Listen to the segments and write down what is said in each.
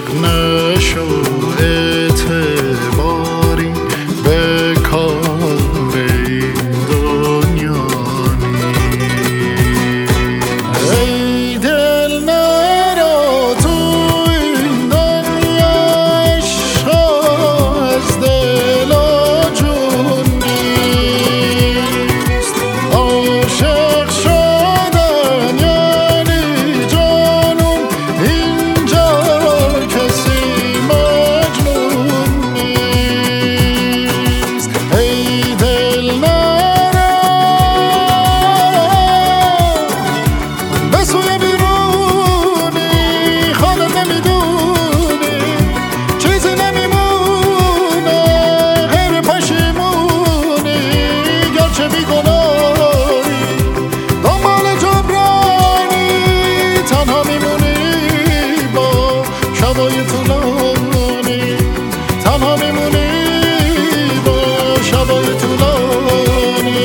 نشو اعتباری به کار این دنیا نیست. ای دل نرو تو این دنیا، عشق از دل و جون نیست. عاشق شدن یعنی جانون، اینجا کسی مجنون نیست. ای دل نرو به سوی بیرونی، خودت نمیدونی چیزی نمیمونه غیر پشیمونی. گرچه بیگناهی دنبال جبرانی، تنها میمونی با شبای طولانی، تنها میمونی با شبای طولانی.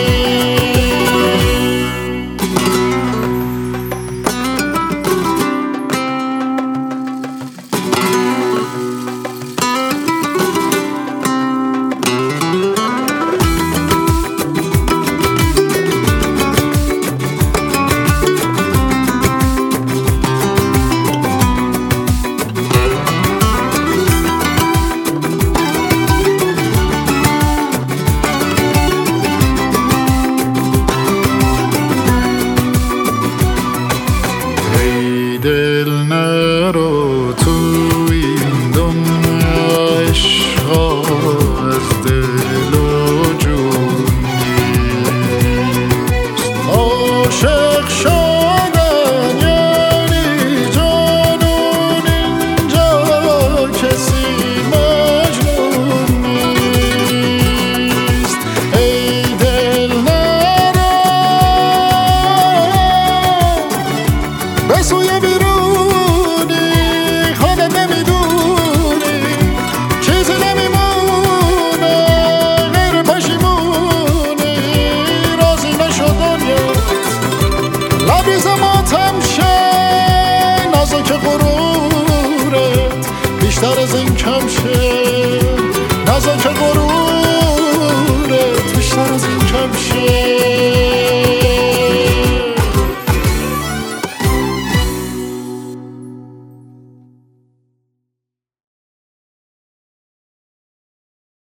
ای دل نرو تو این دنیا، عشق از دل و جون نیست. عاشق شدن یعنی جانون، اینجا کسی مجنون نیست. ای دل نرو به سوی بیرونی، خودت نمیدونی چیزی نمیمونه غیر پشیمونی. راضی نشو دنیات لبریز ماتم شه، نازک غرورت بیشتر از این کم شه، نازک غرورت بیشتر از این کم شه.